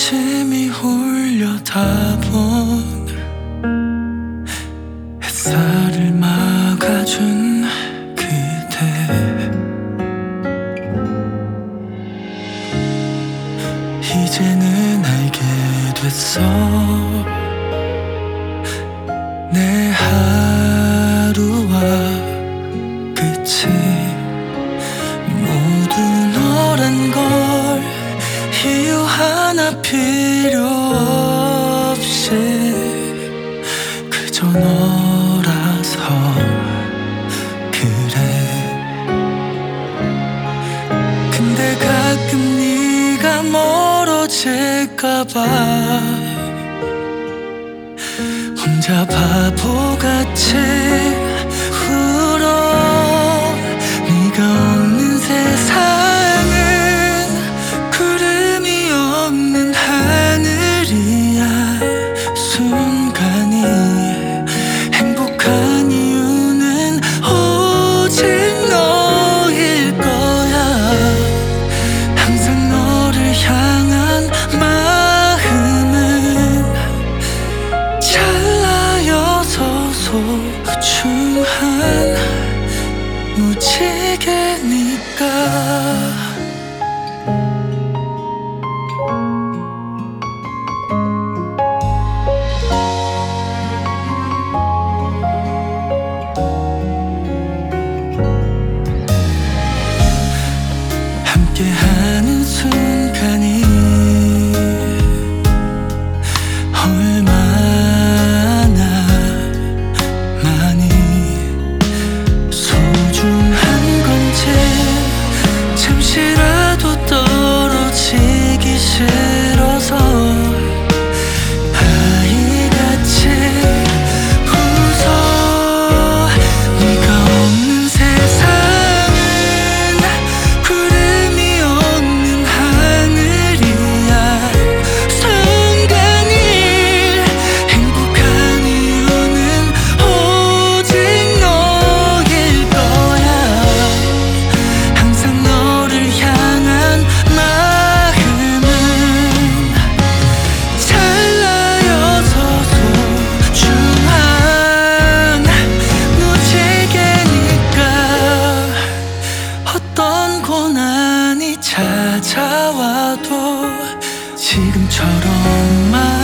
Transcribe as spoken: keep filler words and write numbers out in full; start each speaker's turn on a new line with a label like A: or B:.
A: 아침이 올려다본 햇살을 막아준 그대, 이제는 알게 됐어. 내 하루와 끝이 모두 너란 걸 이유 하나 필요 없이 그저 너라서 그래. 근데 가끔 네가 멀어질까봐 혼자 바보같이 울어. 네가 없는 세상은 구름이 없는 하늘이야. 순간이 행복한 이유는 오직 너일 거야. 항상 너를 향한 마음은 찰나여서 소중한 무지개니까. 함께하는 순간이 얼마나 많이 소중한 건지 잠시라도 떨어지기 싫어서 아이같이 웃어. 네가 없는 세상은 구름이 없는 하늘이야. 순간이 행복한 이유는 오직 너일 거야. 항상 너를 향한 마음은 찰나여서 소중한 무지개니까. 어떤 고난이 찾아와도 지금처럼만